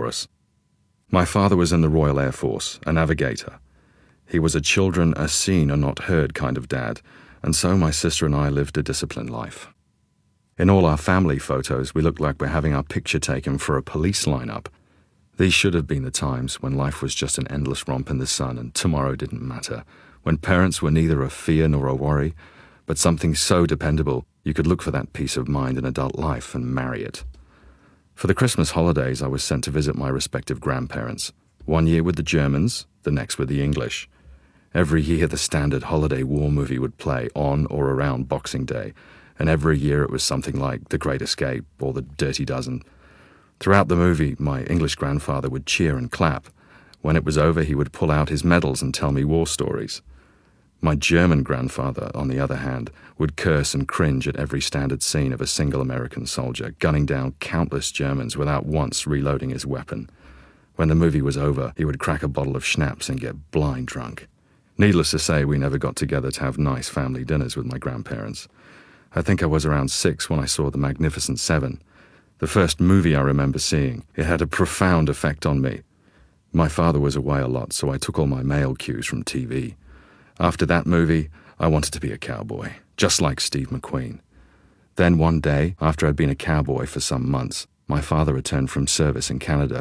for us. My father was in the Royal Air Force, a navigator. He was a children are seen and not heard kind of dad, and so my sister and I lived a disciplined life. In all our family photos, we looked like we're having our picture taken for a police lineup. These should have been the times when life was just an endless romp in the sun and tomorrow didn't matter, when parents were neither a fear nor a worry, but something so dependable you could look for that peace of mind in adult life and marry it. For the Christmas holidays, I was sent to visit my respective grandparents, one year with the Germans, the next with the English. Every year the standard holiday war movie would play on or around Boxing Day, and every year it was something like The Great Escape or The Dirty Dozen. Throughout the movie, my English grandfather would cheer and clap. When it was over, he would pull out his medals and tell me war stories. My German grandfather, on the other hand, would curse and cringe at every standard scene of a single American soldier gunning down countless Germans without once reloading his weapon. When the movie was over, he would crack a bottle of schnapps and get blind drunk. Needless to say, we never got together to have nice family dinners with my grandparents. I think I was around 6 when I saw The Magnificent Seven. The first movie I remember seeing. It had a profound effect on me. My father was away a lot, so I took all my male cues from TV. After that movie, I wanted to be a cowboy, just like Steve McQueen. Then one day, after I'd been a cowboy for some months, my father returned from service in Canada